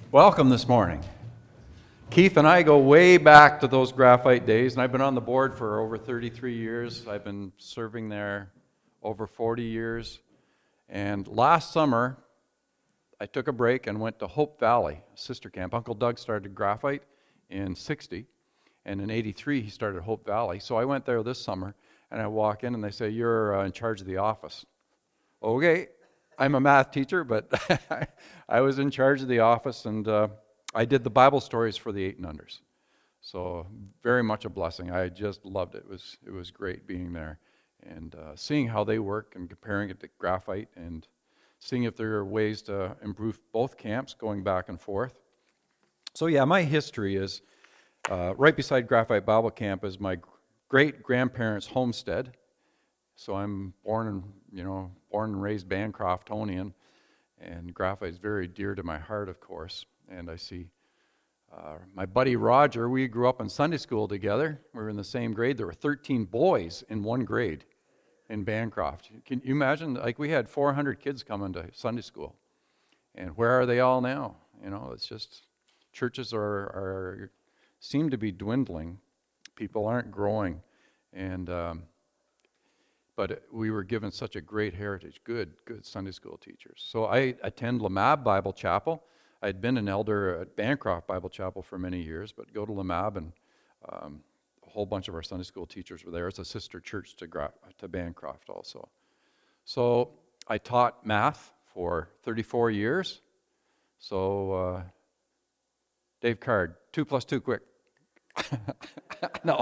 Welcome this morning. Keith and I go way back to those graphite days, and I've been on the board for over 33 years. I've been serving there over 40 years. And last summer, I took a break and went to Hope Valley, sister camp. Uncle Doug started graphite in 60, and in 83 he started Hope Valley. So I went there this summer, and I walk in and they say, "You're in charge of the office." Okay, I'm a math teacher, but I was in charge of the office, and I did the Bible stories for the 8 and unders. So very much a blessing. I just loved it. It was great being there and seeing how they work and comparing it to graphite and seeing if there are ways to improve both camps, going back and forth. So yeah, my history is right beside Graphite Bible Camp is my great-grandparents' homestead. So I'm born and raised Bancroftonian, and graphite is very dear to my heart, of course. And I see my buddy Roger, we grew up in Sunday school together. We were in the same grade. There were 13 boys in one grade in Bancroft. Can you imagine? Like, we had 400 kids coming to Sunday school. And where are they all now? You know, it's just, churches seem to be dwindling. People aren't growing. And but we were given such a great heritage, good Sunday school teachers. So I attend Lamab Bible Chapel. I'd been an elder at Bancroft Bible Chapel for many years, but go to Lamab, and a whole bunch of our Sunday school teachers were there. It's a sister church to Bancroft also. So I taught math for 34 years. So Dave Card, 2 plus 2, quick. No.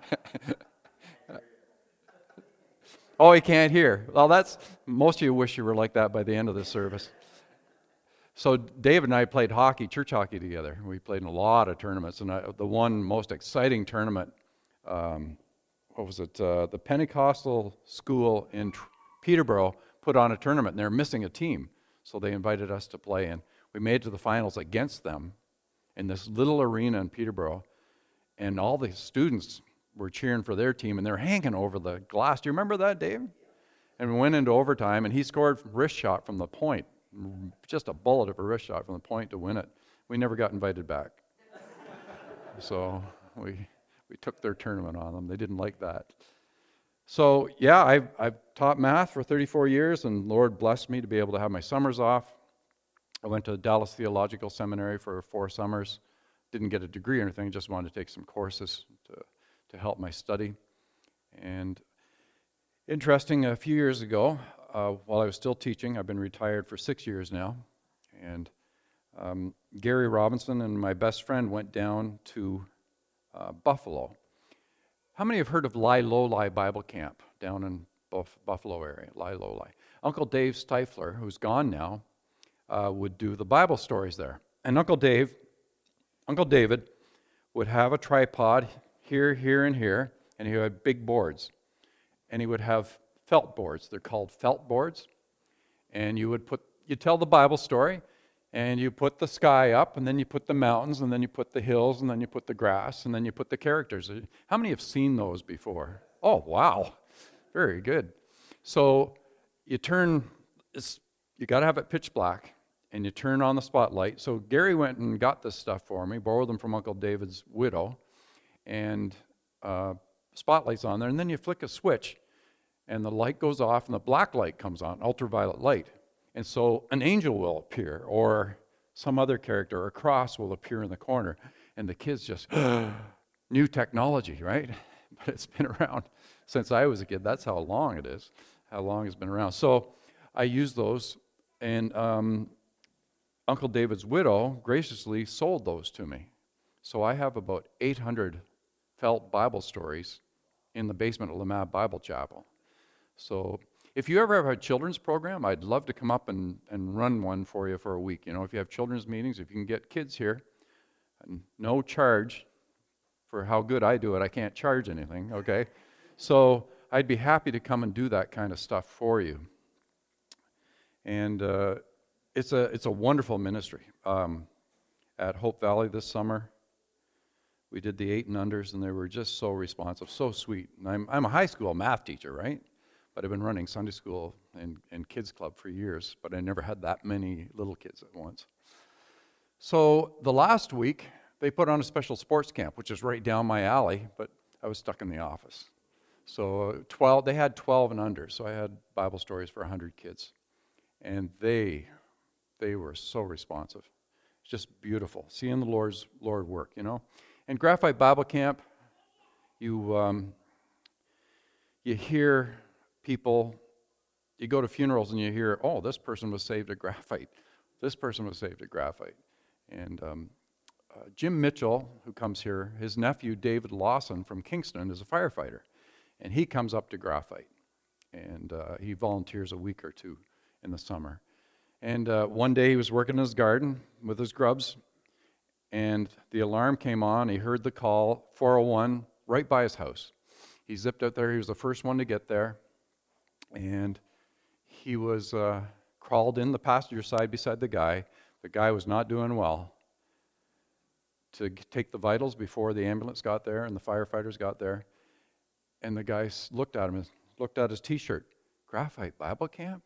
Oh, he can't hear. Well, most of you wish you were like that by the end of this service. So David and I played church hockey together. We played in a lot of tournaments, and the one most exciting tournament, the Pentecostal school in Peterborough put on a tournament, and they were missing a team. So they invited us to play, and we made it to the finals against them in this little arena in Peterborough, and all the students were cheering for their team, and they're hanging over the glass. Do you remember that, Dave? And we went into overtime, and he scored wrist shot from the point, just a bullet of a wrist shot from the point to win it. We never got invited back. So we took their tournament on them. They didn't like that. So yeah, I've taught math for 34 years, and Lord blessed me to be able to have my summers off. I went to Dallas Theological Seminary for 4 summers. Didn't get a degree or anything, just wanted to take some courses to help my study. And interesting, a few years ago, while I was still teaching, I've been retired for 6 years now, and Gary Robinson and my best friend went down to Buffalo. How many have heard of Liloli Bible Camp down in Buffalo area, Liloli? Uncle Dave Stifler, who's gone now, would do the Bible stories there. And Uncle David would have a tripod here, and here, and he had big boards. And he would have felt boards. They're called felt boards. And you tell the Bible story, and you put the sky up, and then you put the mountains, and then you put the hills, and then you put the grass, and then you put the characters. How many have seen those before? Oh, wow. Very good. So you got to have it pitch black, and you turn on the spotlight. So Gary went and got this stuff for me, borrowed them from Uncle David's widow, and spotlight's on there, and then you flick a switch, and the light goes off, and the black light comes on, ultraviolet light. And so an angel will appear, or some other character, or a cross will appear in the corner, and the kids just, new technology, right? But it's been around since I was a kid. That's how long it is, how long it's been around. So I use those, and Uncle David's widow graciously sold those to me. So I have about 800 felt Bible stories in the basement of Lamab Bible Chapel. So if you ever have a children's program, I'd love to come up and run one for you for a week. You know, if you have children's meetings, if you can get kids here, no charge for how good I do it. I can't charge anything, okay? So I'd be happy to come and do that kind of stuff for you. And it's a wonderful ministry. At Hope Valley this summer, we did the 8 and unders, and they were just so responsive, so sweet. And I'm a high school math teacher, right? But I've been running Sunday school and kids club for years, but I never had that many little kids at once. So the last week, they put on a special sports camp, which is right down my alley, but I was stuck in the office. So they had 12 and under, so I had Bible stories for 100 kids. And they were so responsive. It's just beautiful, seeing the Lord work, you know. And Graphite Bible Camp, you hear people, you go to funerals and you hear, oh, this person was saved at Graphite. This person was saved at Graphite. And Jim Mitchell, who comes here, his nephew David Lawson from Kingston is a firefighter. And he comes up to Graphite. And he volunteers a week or two in the summer. And one day he was working in his garden with his grubs, and the alarm came on. He heard the call, 401, right by his house. He zipped out there. He was the first one to get there. And he was crawled in the passenger side beside the guy. The guy was not doing well. To take the vitals before the ambulance got there and the firefighters got there. And the guy looked at him and looked at his T-shirt. Graphite Bible Camp?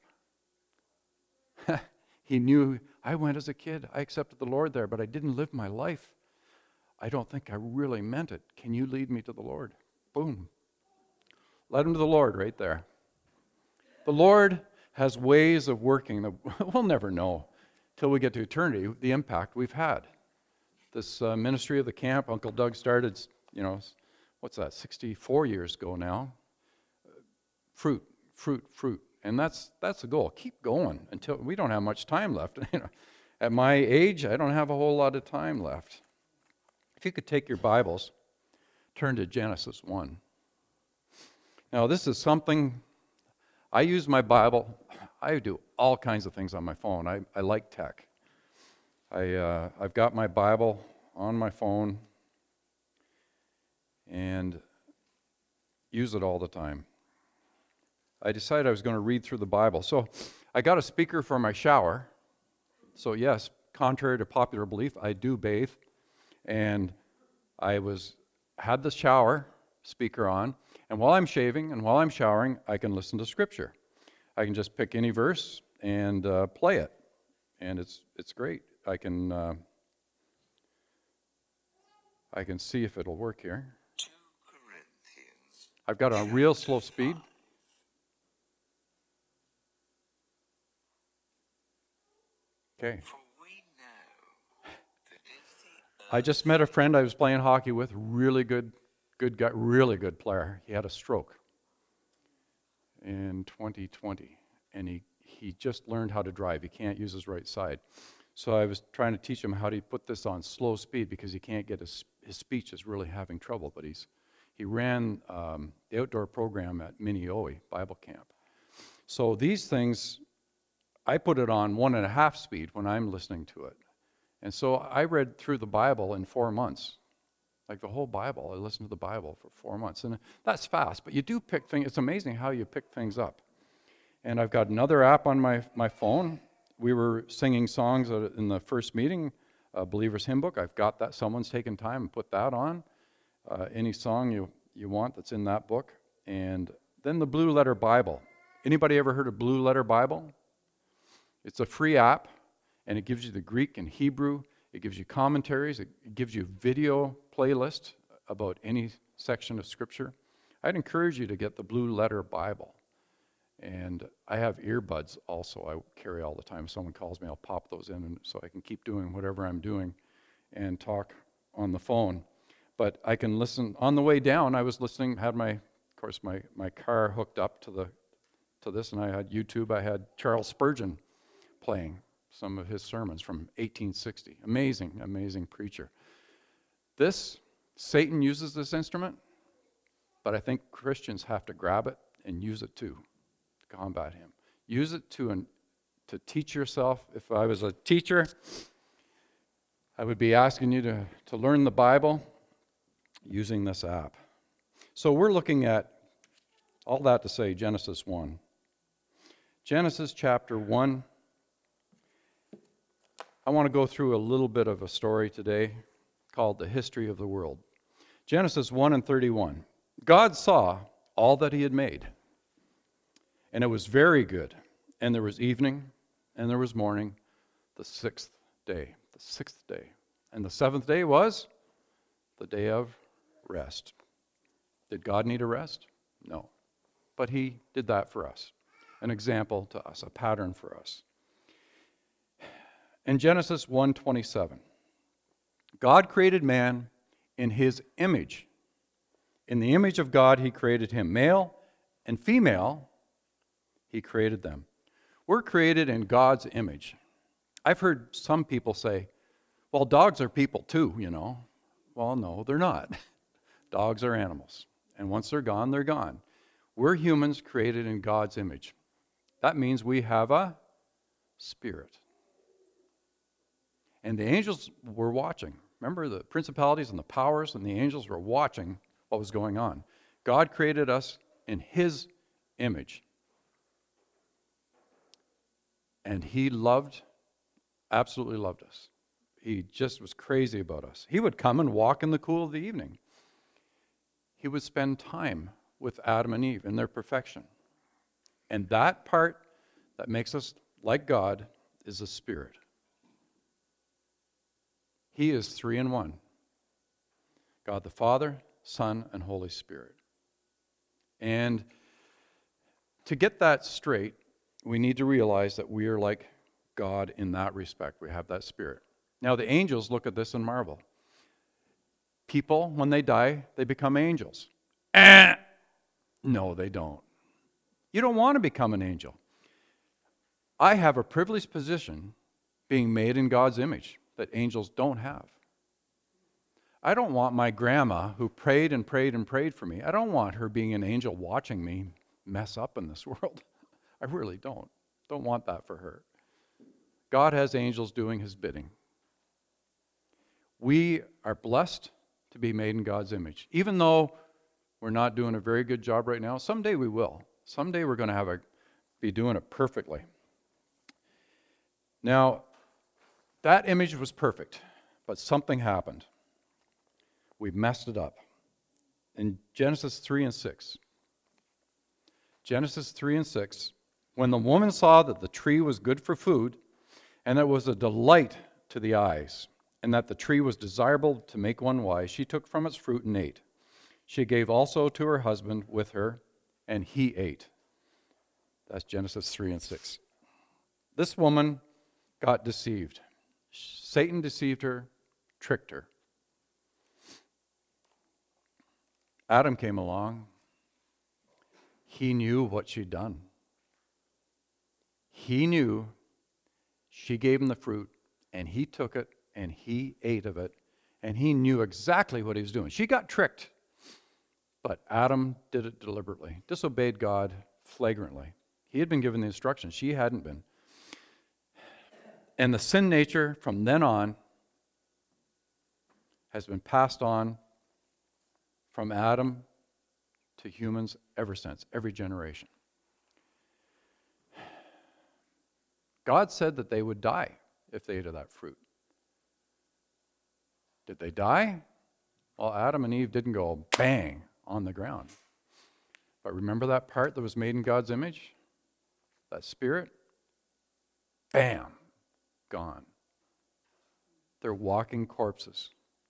He knew, I went as a kid. I accepted the Lord there, but I didn't live my life. I don't think I really meant it. Can you lead me to the Lord? Boom. Led him to the Lord right there. The Lord has ways of working that we'll never know till we get to eternity, the impact we've had. This ministry of the camp, Uncle Doug started, 64 years ago now. Fruit. And that's the goal. Keep going until we don't have much time left. At my age, I don't have a whole lot of time left. If you could take your Bibles, turn to Genesis 1. Now, this is something, I use my Bible. I do all kinds of things on my phone. I like tech. I've got my Bible on my phone and use it all the time. I decided I was going to read through the Bible. So I got a speaker for my shower. So yes, contrary to popular belief, I do bathe. And I had the shower speaker on. And while I'm shaving and while I'm showering, I can listen to Scripture. I can just pick any verse and play it. And it's great. I can see if it'll work here. 2 Corinthians. I've got a real slow speed. Okay. I just met a friend I was playing hockey with, really good guy, really good player. He had a stroke in 2020, and he just learned how to drive. He can't use his right side. So I was trying to teach him how to put this on slow speed because he can't get his speech is really having trouble. But he ran the outdoor program at Minneowi Bible Camp. So these things, I put it on 1.5 speed when I'm listening to it. And so I read through the Bible in 4 months. Like the whole Bible. I listened to the Bible for 4 months. And that's fast, but you do pick things. It's amazing how you pick things up. And I've got another app on my phone. We were singing songs in the first meeting, Believer's Hymn Book. I've got that. Someone's taken time and put that on. Any song you want that's in that book. And then the Blue Letter Bible. Anybody ever heard of Blue Letter Bible? It's a free app, and it gives you the Greek and Hebrew. It gives you commentaries. It gives you video playlist about any section of Scripture. I'd encourage you to get the Blue Letter Bible. And I have earbuds also I carry all the time. If someone calls me, I'll pop those in so I can keep doing whatever I'm doing and talk on the phone. But I can listen. On the way down, I was listening, had my car hooked up to this, and I had YouTube. I had Charles Spurgeon playing some of his sermons from 1860. Amazing preacher. Satan uses this instrument, but I think Christians have to grab it and use it too, to combat him. Use it to teach yourself. If I was a teacher, I would be asking you to learn the Bible using this app. So we're looking at all that to say Genesis 1. Genesis chapter 1. I want to go through a little bit of a story today called The History of the World. Genesis 1:31. God saw all that he had made, and it was very good. And there was evening, and there was morning, the sixth day. The sixth day. And the seventh day was the day of rest. Did God need a rest? No. But he did that for us. An example to us, a pattern for us. In Genesis 1:27, God created man in his image. In the image of God, he created him. Male and female, he created them. We're created in God's image. I've heard some people say, well, dogs are people too, you know. Well, no, they're not. Dogs are animals. And once they're gone, they're gone. We're humans created in God's image. That means we have a spirit. And the angels were watching. Remember, the principalities and the powers and the angels were watching what was going on. God created us in his image. And he absolutely loved us. He just was crazy about us. He would come and walk in the cool of the evening. He would spend time with Adam and Eve in their perfection. And that part that makes us like God is the Spirit. He is 3 in 1. God the Father, Son, and Holy Spirit. And to get that straight, we need to realize that we are like God in that respect. We have that Spirit. Now, the angels look at this and marvel. People, when they die, they become angels. No, they don't. You don't want to become an angel. I have a privileged position being made in God's image that angels don't have. I don't want my grandma, who prayed and prayed and prayed for me, I don't want her being an angel watching me mess up in this world. I really don't. Don't want that for her. God has angels doing his bidding. We are blessed to be made in God's image. Even though we're not doing a very good job right now, someday we will. Someday we're going to be doing it perfectly. Now, that image was perfect, but something happened. We messed it up. In Genesis 3 and 6. Genesis 3 and 6. When the woman saw that the tree was good for food, and it was a delight to the eyes, and that the tree was desirable to make one wise, she took from its fruit and ate. She gave also to her husband with her, and he ate. That's Genesis 3 and 6. This woman got deceived. Satan deceived her, tricked her. Adam came along. He knew what she'd done. He knew she gave him the fruit, and he took it, and he ate of it, and he knew exactly what he was doing. She got tricked, but Adam did it deliberately, disobeyed God flagrantly. He had been given the instructions. She hadn't been. And the sin nature from then on has been passed on from Adam to humans ever since, every generation. God said that they would die if they ate of that fruit. Did they die? Well, Adam and Eve didn't go bang on the ground. But remember that part that was made in God's image? That spirit? Bam! Gone. They're walking corpses.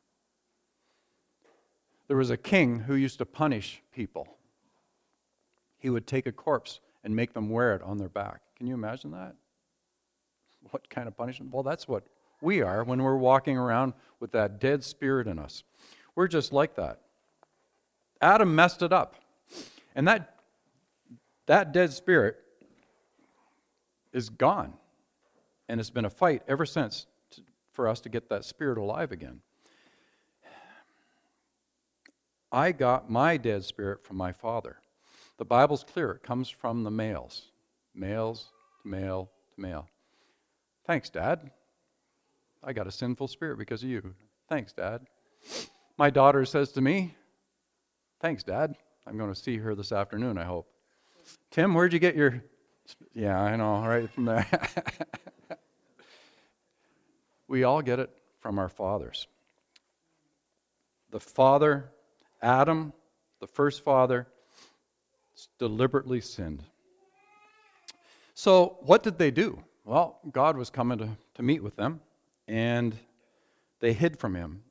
There was a king who used to punish people. He would take a corpse and make them wear it on their back. Can you imagine that? What kind of punishment? Well, that's what we are when we're walking around with that dead spirit in us. We're just like that. Adam messed it up. And that dead spirit is gone. And it's been a fight ever since for us to get that spirit alive again. I got my dead spirit from my father. The Bible's clear. It comes from the males. Males to male to male. Thanks, Dad. I got a sinful spirit because of you. Thanks, Dad. My daughter says to me, thanks, Dad. I'm going to see her this afternoon, I hope. Tim, where'd you get your... Yeah, I know, right from there. We all get it from our fathers. The father, Adam, the first father, deliberately sinned. So what did they do? Well, God was coming to meet with them, and they hid from him.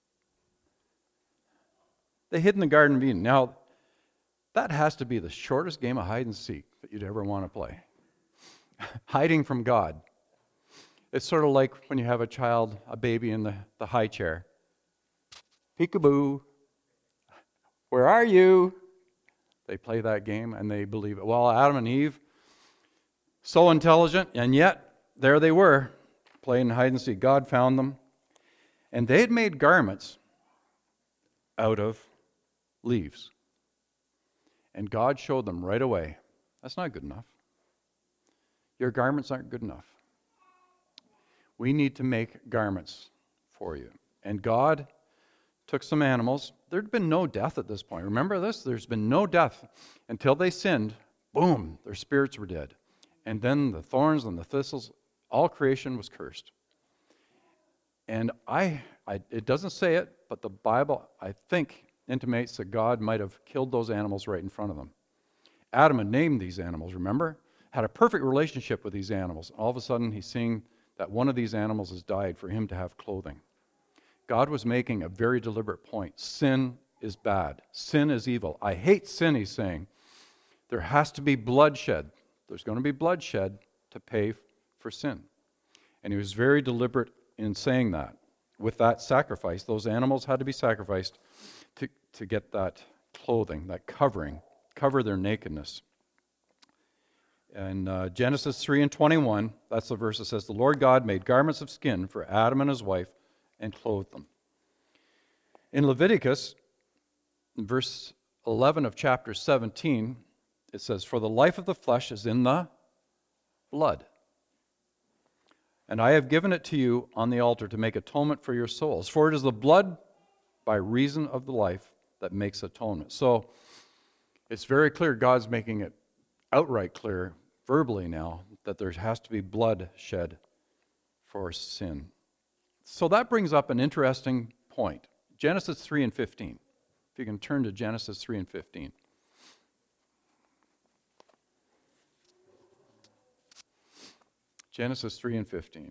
They hid in the Garden of Eden. Now, that has to be the shortest game of hide and seek that you'd ever want to play. Hiding from God. It's sort of like when you have a child, a baby in the high chair. Peekaboo. Where are you? They play that game and they believe it. Well, Adam and Eve, so intelligent, and yet there they were, playing hide and seek. God found them. And they had made garments out of leaves. And God showed them right away, that's not good enough. Your garments aren't good enough. We need to make garments for you. And God took some animals. There'd been no death at this point. Remember this? There's been no death until they sinned. Boom, their spirits were dead. And then the thorns and the thistles, all creation was cursed. And it doesn't say it, but the Bible, I think, intimates that God might have killed those animals right in front of them. Adam had named these animals, remember? Had a perfect relationship with these animals. All of a sudden, he's seeing that one of these animals has died for him to have clothing. God was making a very deliberate point. Sin is bad. Sin is evil. I hate sin, he's saying. There has to be bloodshed. There's going to be bloodshed to pay for sin. And he was very deliberate in saying that. With that sacrifice, those animals had to be sacrificed to get that clothing, that covering, cover their nakedness. And Genesis 3:21, that's the verse that says, the Lord God made garments of skin for Adam and his wife and clothed them. In Leviticus, in verse 11 of chapter 17, it says, for the life of the flesh is in the blood. And I have given it to you on the altar to make atonement for your souls. For it is the blood by reason of the life that makes atonement. So it's very clear, God's making it outright clear, verbally now, that there has to be blood shed for sin. So that brings up an interesting point. Genesis 3:15. If you can turn to Genesis 3:15. Genesis 3:15.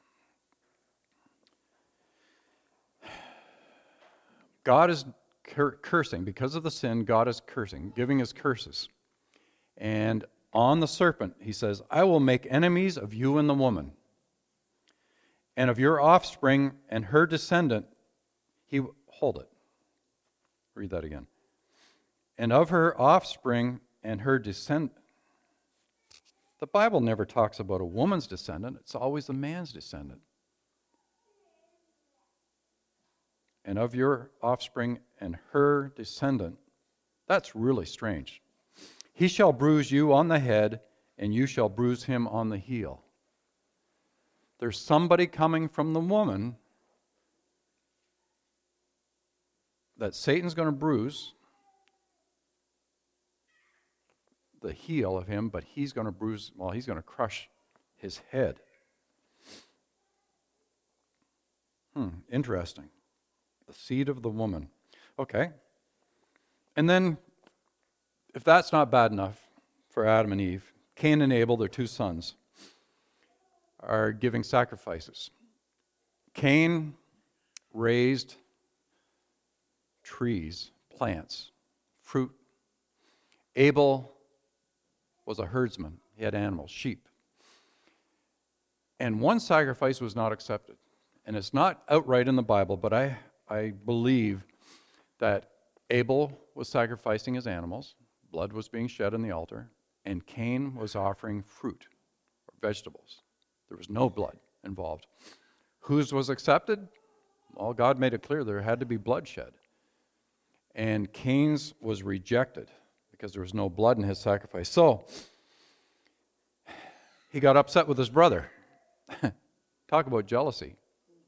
God is cursing. Because of the sin, God is cursing, giving his curses. And on the serpent, he says, I will make enemies of you and the woman, and of your offspring and her descendant. Hold it. Read that again. And of her offspring and her descendant. The Bible never talks about a woman's descendant. It's always a man's descendant. And of your offspring and her descendant. That's really strange. He shall bruise you on the head, and you shall bruise him on the heel. There's somebody coming from the woman that Satan's going to bruise the heel of him, but he's going to crush his head. Interesting. The seed of the woman. Okay. And then, if that's not bad enough for Adam and Eve, Cain and Abel, their two sons, are giving sacrifices. Cain raised trees, plants, fruit. Abel was a herdsman. He had animals, sheep. And one sacrifice was not accepted. And it's not outright in the Bible, but I believe that Abel was sacrificing his animals, blood was being shed on the altar, and Cain was offering fruit or vegetables. There was no blood involved. Whose was accepted? Well, God made it clear there had to be bloodshed. And Cain's was rejected because there was no blood in his sacrifice. So, he got upset with his brother. Talk about jealousy.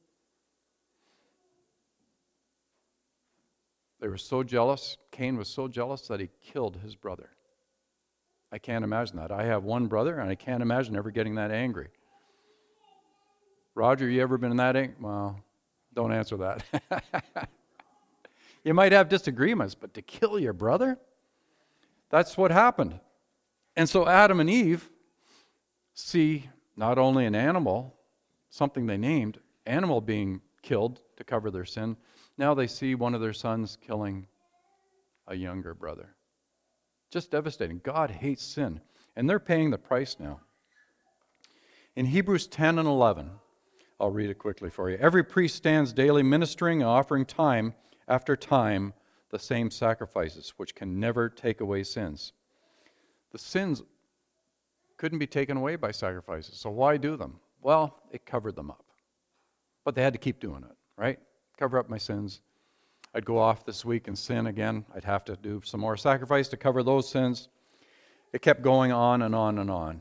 They were so jealous, Cain was so jealous that he killed his brother. I can't imagine that. I have one brother, and I can't imagine ever getting that angry. Roger, you ever been that angry? Well, don't answer that. You might have disagreements, but to kill your brother? That's what happened. And so Adam and Eve see not only an animal, something they named, animal being killed to cover their sin. Now they see one of their sons killing a younger brother. Just devastating. God hates sin, and they're paying the price now. In Hebrews 10 and 11, I'll read it quickly for you. Every priest stands daily ministering and offering time after time the same sacrifices, which can never take away sins. The sins couldn't be taken away by sacrifices, so why do them? Well, it covered them up. But they had to keep doing it, right? Cover up my sins. I'd go off this week and sin again. I'd have to do some more sacrifice to cover those sins. It kept going on and on and on.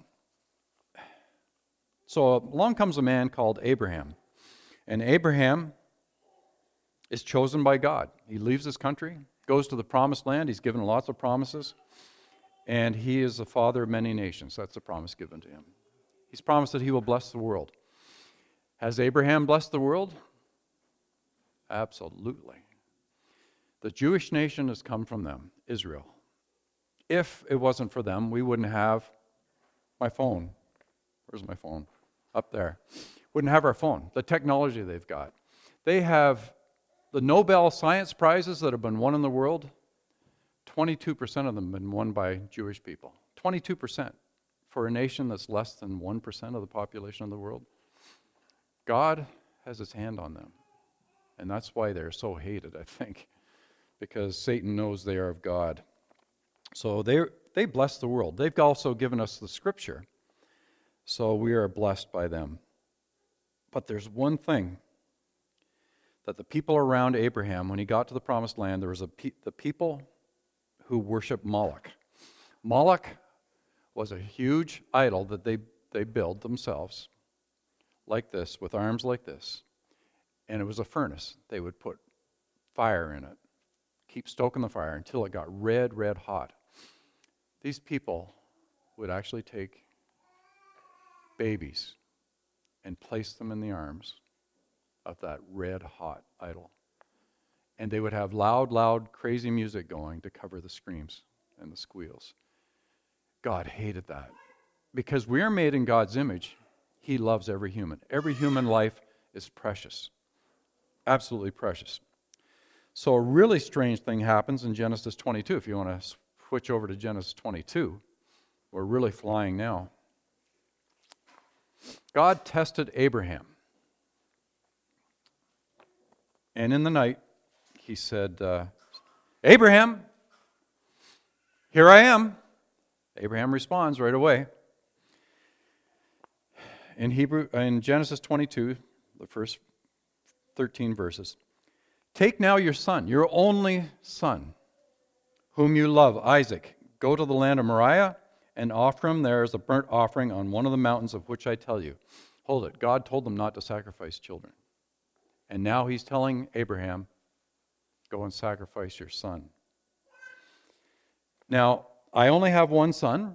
So along comes a man called Abraham. And Abraham is chosen by God. He leaves his country, goes to the promised land. He's given lots of promises. And he is the father of many nations. That's the promise given to him. He's promised that he will bless the world. Has Abraham blessed the world? Absolutely. The Jewish nation has come from them, Israel. If it wasn't for them, we wouldn't have my phone. Where's my phone? Up there. Wouldn't have our phone, the technology they've got. They have the Nobel Science Prizes that have been won in the world, 22% of them have been won by Jewish people. 22% for a nation that's less than 1% of the population of the world. God has his hand on them. And that's why they're so hated, I think, because Satan knows they are of God. So they bless the world. They've also given us the scripture, so we are blessed by them. But there's one thing that the people around Abraham, when he got to the promised land, there was the people who worshiped Moloch. Moloch was a huge idol that they built themselves, like this, with arms like this. And it was a furnace. They would put fire in it, keep stoking the fire until it got red, red hot. These people would actually take babies and place them in the arms of that red hot idol. And they would have loud, loud, crazy music going to cover the screams and the squeals. God hated that. Because we are made in God's image, he loves every human. Every human life is precious. Absolutely precious. So a really strange thing happens in Genesis 22. If you want to switch over to Genesis 22, we're really flying now. God tested Abraham. And in the night, he said, Abraham, here I am. Abraham responds right away. In Genesis 22, the first 13 verses, take now your son, your only son, whom you love, Isaac. Go to the land of Moriah and offer him there as a burnt offering on one of the mountains of which I tell you. Hold it. God told them not to sacrifice children. And now he's telling Abraham, go and sacrifice your son. Now, I only have one son,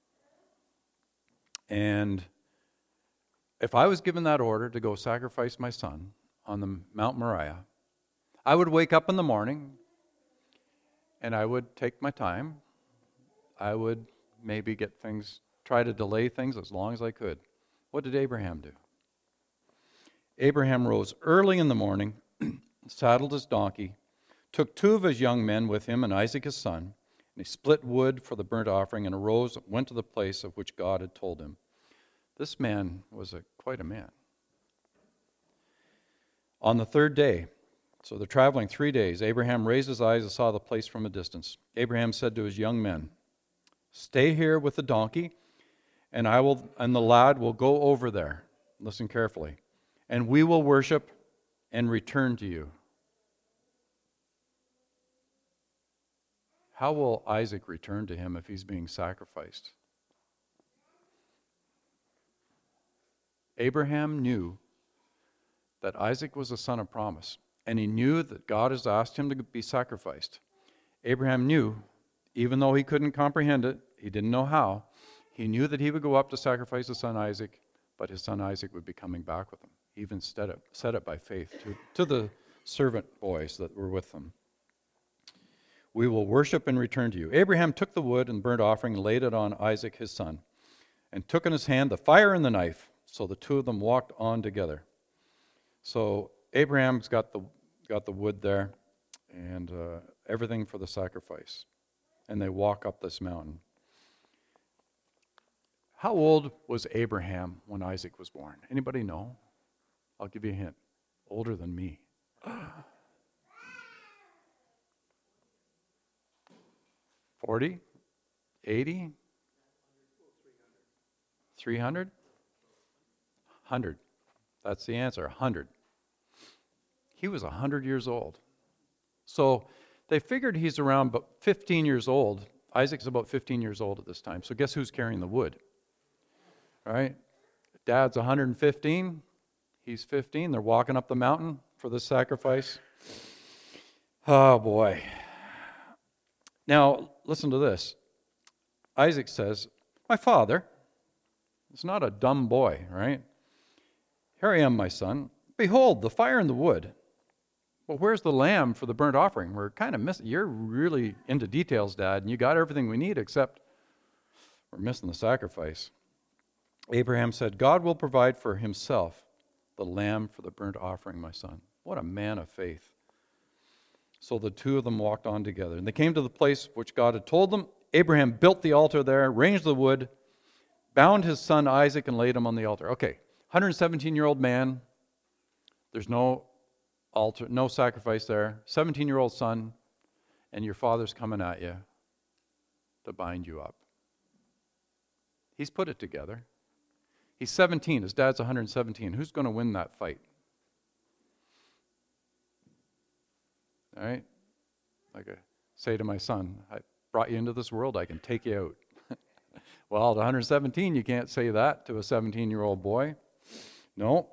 and if I was given that order to go sacrifice my son on the Mount Moriah, I would wake up in the morning and I would take my time. I would maybe try to delay things as long as I could. What did Abraham do? Abraham rose early in the morning, saddled his donkey, took 2 of his young men with him and Isaac his son, and he split wood for the burnt offering and arose and went to the place of which God had told him. This man was quite a man. On the 3rd day, so they're traveling 3 days, Abraham raised his eyes and saw the place from a distance. Abraham said to his young men, stay here with the donkey, and the lad will go over there. Listen carefully. And we will worship and return to you. How will Isaac return to him if he's being sacrificed? Abraham knew that Isaac was the son of promise, and he knew that God has asked him to be sacrificed. Abraham knew, even though he couldn't comprehend it, he didn't know how, he knew that he would go up to sacrifice his son Isaac, but his son Isaac would be coming back with him. He even said it by faith to the servant boys that were with them. We will worship and return to you. Abraham took the wood and burnt offering and laid it on Isaac his son, and took in his hand the fire and the knife. So the 2 of them walked on together. So Abraham's got the wood there and everything for the sacrifice. And they walk up this mountain. How old was Abraham when Isaac was born? Anybody know? I'll give you a hint. Older than me. 40? 80? 300? 100. That's the answer, 100. He was 100 years old. So they figured he's around about 15 years old. Isaac's about 15 years old at this time. So guess who's carrying the wood? All right? Dad's 115. He's 15. They're walking up the mountain for the sacrifice. Oh, boy. Now, listen to this. Isaac says, my father, it's not a dumb boy, right? Here I am, my son. Behold, the fire and the wood. Well, where's the lamb for the burnt offering? We're kind of missing. You're really into details, Dad, and you got everything we need except we're missing the sacrifice. Abraham said, God will provide for himself the lamb for the burnt offering, my son. What a man of faith. So the two of them walked on together. And they came to the place which God had told them. Abraham built the altar there, arranged the wood, bound his son Isaac, and laid him on the altar. Okay, 117-year-old man. There's no altar, no sacrifice there. 17-year-old son, and your father's coming at you to bind you up. He's put it together. He's 17. His dad's 117. Who's going to win that fight? All right? Like I say to my son, I brought you into this world, I can take you out. Well, at 117, you can't say that to a 17-year-old boy. No.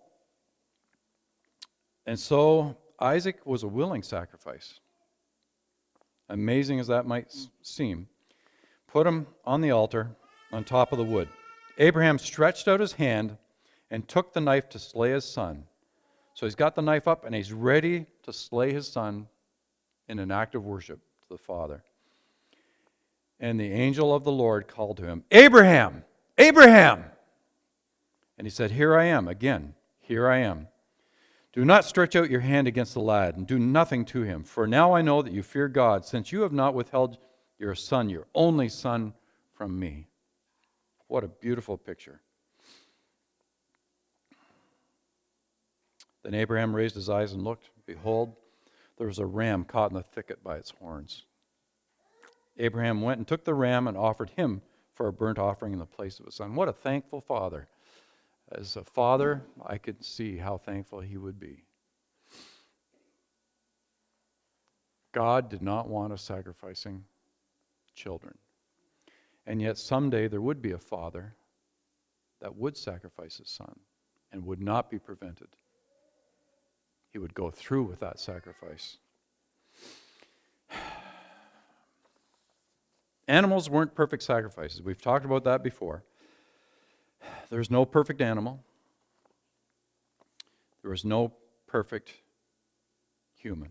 And so Isaac was a willing sacrifice. Amazing as that might seem. Put him on the altar on top of the wood. Abraham stretched out his hand and took the knife to slay his son. So he's got the knife up and he's ready to slay his son in an act of worship to the Father. And the angel of the Lord called to him, Abraham! Abraham! And he said, Here I am. Again, here I am. Do not stretch out your hand against the lad, and do nothing to him. For now I know that you fear God, since you have not withheld your son, your only son, from me. What a beautiful picture. Then Abraham raised his eyes and looked. Behold, there was a ram caught in the thicket by its horns. Abraham went and took the ram and offered him for a burnt offering in the place of his son. What a thankful father. As a father, I could see how thankful he would be. God did not want us sacrificing children. And yet someday there would be a father that would sacrifice his son and would not be prevented. He would go through with that sacrifice. Animals weren't perfect sacrifices. We've talked about that before. There's no perfect animal. There was no perfect human.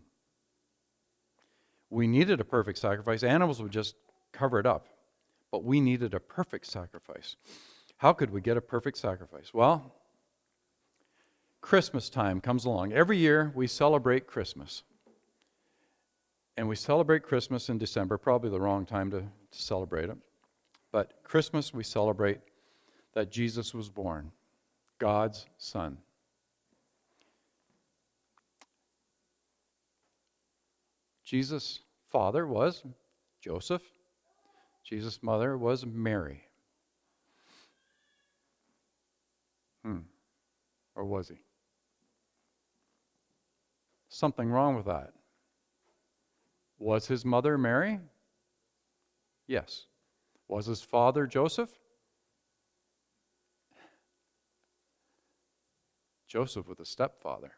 We needed a perfect sacrifice. Animals would just cover it up. But we needed a perfect sacrifice. How could we get a perfect sacrifice? Well, Christmas time comes along. Every year we celebrate Christmas. And we celebrate Christmas in December, probably the wrong time to celebrate it. But Christmas we celebrate that Jesus was born, God's Son. Jesus' father was Joseph. Jesus' mother was Mary. Or was he? Something wrong with that. Was his mother Mary? Yes. Was his father Joseph? Joseph was a stepfather.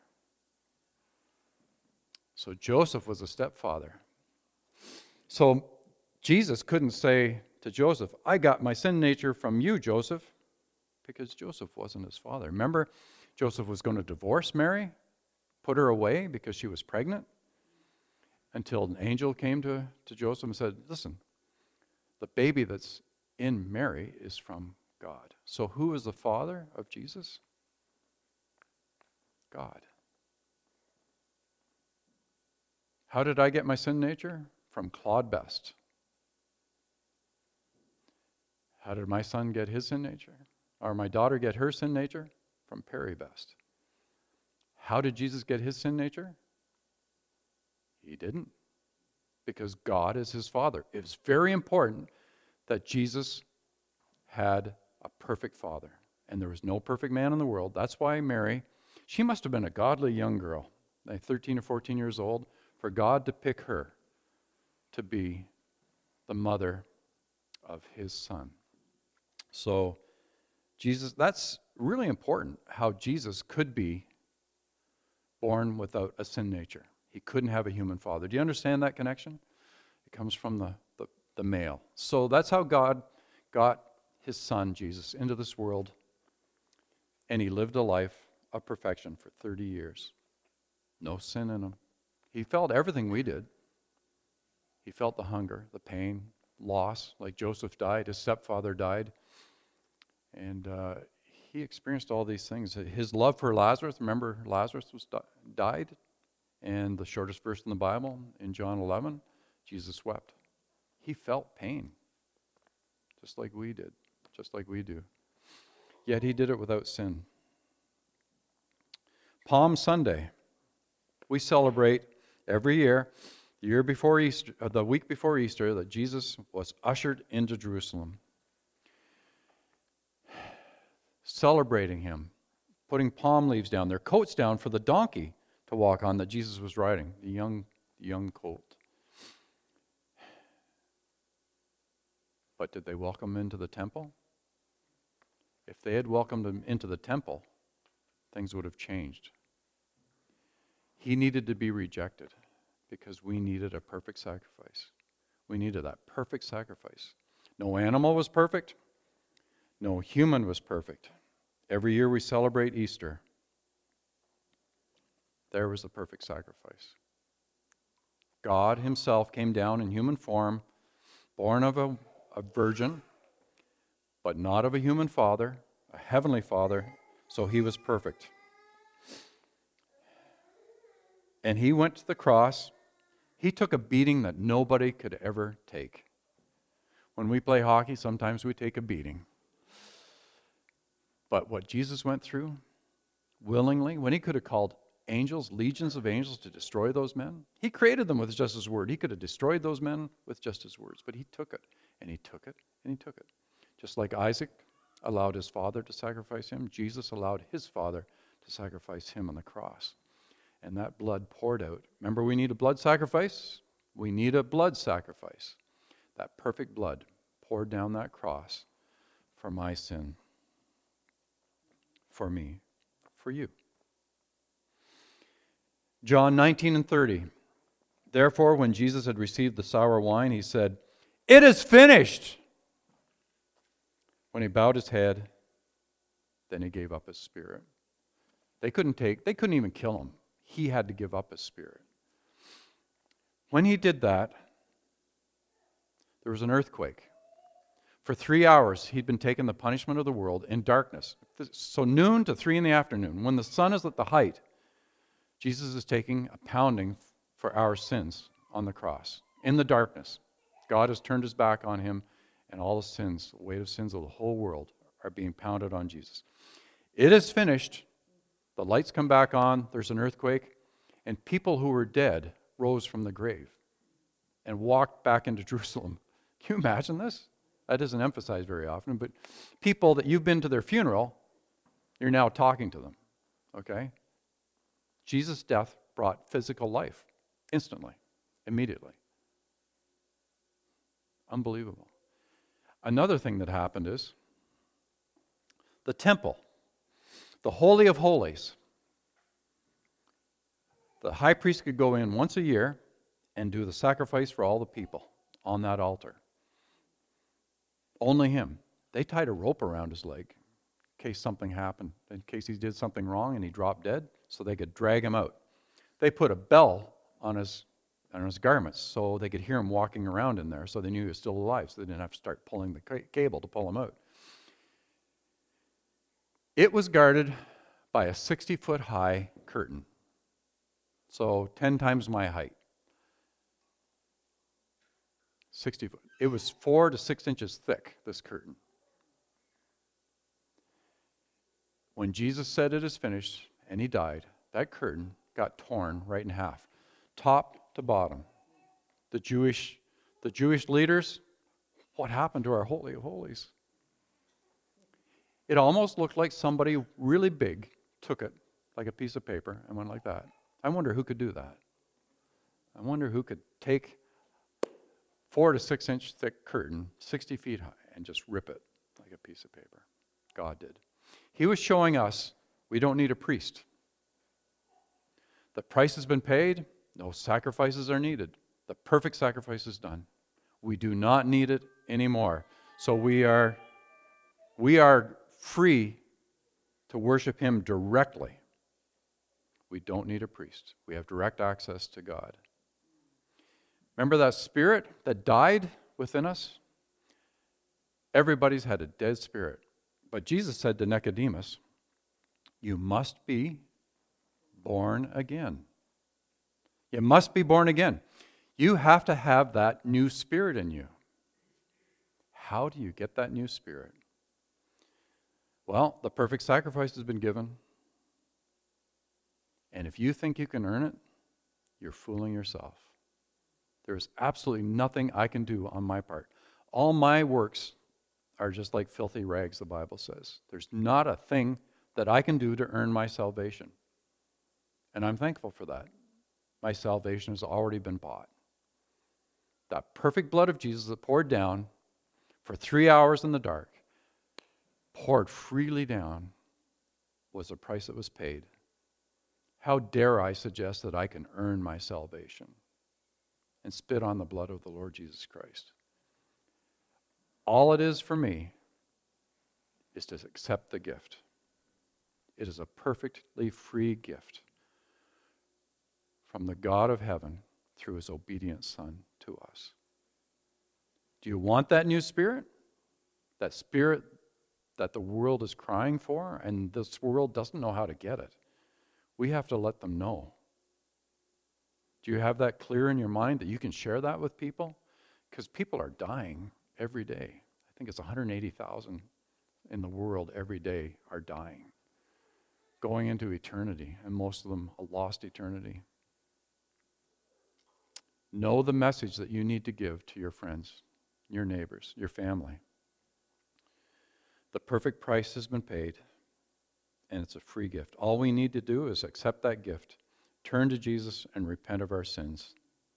So Joseph was a stepfather. So Jesus couldn't say to Joseph, I got my sin nature from you, Joseph, because Joseph wasn't his father. Remember, Joseph was going to divorce Mary, put her away because she was pregnant, until an angel came to Joseph and said, listen, the baby that's in Mary is from God. So who is the father of Jesus? God. How did I get my sin nature? From Claude Best. How did my son get his sin nature? Or my daughter get her sin nature? From Perry Best. How did Jesus get his sin nature? He didn't. Because God is his Father. It's very important that Jesus had a perfect father. And there was no perfect man in the world. That's why Mary, she must have been a godly young girl, like 13 or 14 years old, for God to pick her to be the mother of his son. So Jesus, that's really important, how Jesus could be born without a sin nature. He couldn't have a human father. Do you understand that connection? It comes from the male. So that's how God got his son, Jesus, into this world, and he lived a life of perfection for 30 years. No sin in him. He felt everything we did. He felt the hunger, the pain, loss, like Joseph died, his stepfather died, and he experienced all these things. His love for Lazarus, remember Lazarus died, and the shortest verse in the Bible, in John 11, Jesus wept. He felt pain, just like we did, just like we do. Yet he did it without sin. Palm Sunday, we celebrate every year, the year before Easter, the week before Easter, that Jesus was ushered into Jerusalem. Celebrating him, putting palm leaves down, their coats down for the donkey to walk on that Jesus was riding, the young colt. But did they welcome him into the temple? If they had welcomed him into the temple, things would have changed. He needed to be rejected because we needed a perfect sacrifice. We needed that perfect sacrifice. No animal was perfect. No human was perfect. Every year we celebrate Easter. There was the perfect sacrifice. God himself came down in human form, born of a virgin, but not of a human father, a heavenly father, so he was perfect. And he went to the cross. He took a beating that nobody could ever take. When we play hockey, sometimes we take a beating. But what Jesus went through, willingly, when he could have called angels, legions of angels to destroy those men, he created them with just his word. He could have destroyed those men with just his words, but he took it, and he took it, and he took it. Just like Isaac allowed his father to sacrifice him, Jesus allowed his father to sacrifice him on the cross. And that blood poured out. Remember, we need a blood sacrifice? We need a blood sacrifice. That perfect blood poured down that cross for my sin, for me, for you. John 19:30. Therefore, when Jesus had received the sour wine, he said, "It is finished." When he bowed his head, then he gave up his spirit. They couldn't even kill him. He had to give up his spirit. When he did that, there was an earthquake. For 3 hours, he'd been taking the punishment of the world in darkness. So noon to 3 in the afternoon, when the sun is at the height, Jesus is taking a pounding for our sins on the cross. In the darkness, God has turned his back on him, and all the sins, the weight of sins of the whole world, are being pounded on Jesus. It is finished. The lights come back on, there's an earthquake, and people who were dead rose from the grave and walked back into Jerusalem. Can you imagine this? That isn't emphasized very often, but people that you've been to their funeral, you're now talking to them, okay? Jesus' death brought physical life instantly, immediately. Unbelievable. Another thing that happened is the temple, the Holy of Holies. The high priest could go in once a year and do the sacrifice for all the people on that altar. Only him. They tied a rope around his leg in case something happened, in case he did something wrong and he dropped dead, so they could drag him out. They put a bell on his garments so they could hear him walking around in there, so they knew he was still alive, so they didn't have to start pulling the cable to pull him out. It was guarded by a 60-foot high curtain, so 10 times my height. 60 foot. It was 4 to 6 inches thick, this curtain. When Jesus said it is finished and he died, that curtain got torn right in half, top to bottom. The Jewish leaders, what happened to our Holy of Holies? It almost looked like somebody really big took it like a piece of paper and went like that. I wonder who could do that. I wonder who could take 4 to 6 inch thick curtain, 60 feet high, and just rip it like a piece of paper. God did. He was showing us we don't need a priest. The price has been paid. No sacrifices are needed. The perfect sacrifice is done. We do not need it anymore. So we are free to worship him directly. We don't need a priest. We have direct access to God. Remember that spirit that died within us? Everybody's had a dead spirit. But Jesus said to Nicodemus, you must be born again. You must be born again. You have to have that new spirit in you. How do you get that new spirit? Well, the perfect sacrifice has been given. And if you think you can earn it, you're fooling yourself. There's absolutely nothing I can do on my part. All my works are just like filthy rags, the Bible says. There's not a thing that I can do to earn my salvation. And I'm thankful for that. My salvation has already been bought. That perfect blood of Jesus that poured down for 3 hours in the dark, poured freely down, was the price that was paid. How dare I suggest that I can earn my salvation and spit on the blood of the Lord Jesus Christ? All it is for me is to accept the gift. It is a perfectly free gift from the God of heaven through his obedient Son to us. Do you want that new spirit? That spirit that the world is crying for, and this world doesn't know how to get it. We have to let them know. Do you have that clear in your mind that you can share that with people? Because people are dying every day. I think it's 180,000 in the world every day are dying, going into eternity, and most of them a lost eternity. Know the message that you need to give to your friends, your neighbors, your family. The perfect price has been paid, and it's a free gift. All we need to do is accept that gift, turn to Jesus, and repent of our sins.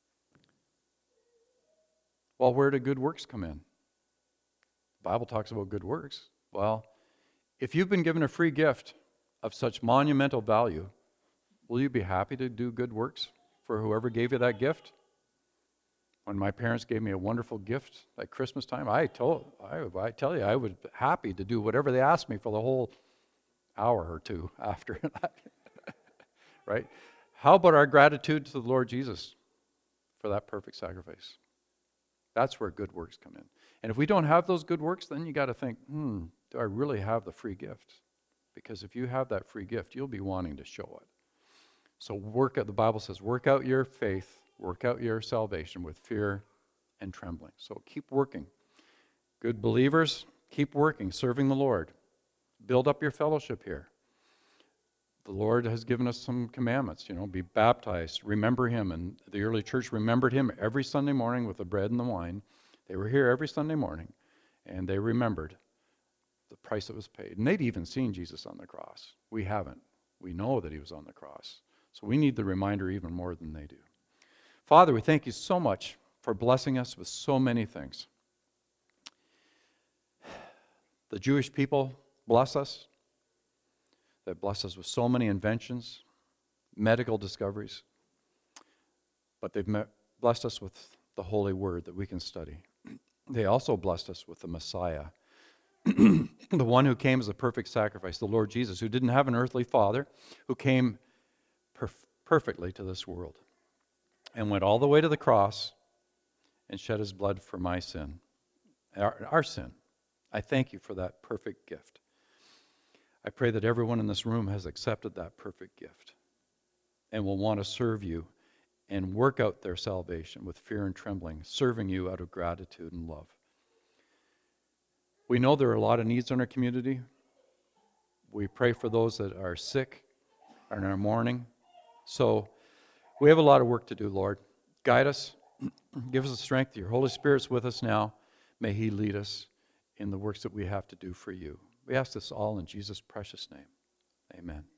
Well, where do good works come in? The Bible talks about good works. Well, if you've been given a free gift of such monumental value, will you be happy to do good works for whoever gave you that gift? When my parents gave me a wonderful gift at Christmas time, I tell you, I was happy to do whatever they asked me for the whole hour or two after that. Right? How about our gratitude to the Lord Jesus for that perfect sacrifice? That's where good works come in. And if we don't have those good works, then you got to think, do I really have the free gift? Because if you have that free gift, you'll be wanting to show it. So the Bible says, work out your faith, work out your salvation with fear and trembling. So keep working. Good believers, keep working, serving the Lord. Build up your fellowship here. The Lord has given us some commandments, be baptized, remember him. And the early church remembered him every Sunday morning with the bread and the wine. They were here every Sunday morning, and they remembered the price that was paid. And they'd even seen Jesus on the cross. We haven't. We know that he was on the cross. So we need the reminder even more than they do. Father, we thank you so much for blessing us with so many things. The Jewish people bless us. They bless us with so many inventions, medical discoveries. But they've blessed us with the Holy Word that we can study. They also blessed us with the Messiah, the one who came as a perfect sacrifice, the Lord Jesus, who didn't have an earthly father, who came perfectly to this world and went all the way to the cross and shed his blood for my sin, our sin. I thank you for that perfect gift. I pray that everyone in this room has accepted that perfect gift and will want to serve you and work out their salvation with fear and trembling, serving you out of gratitude and love. We know there are a lot of needs in our community. We pray for those that are sick and are mourning. So we have a lot of work to do, Lord. Guide us. Give us the strength. Your Holy Spirit's with us now. May He lead us in the works that we have to do for you. We ask this all in Jesus' precious name. Amen.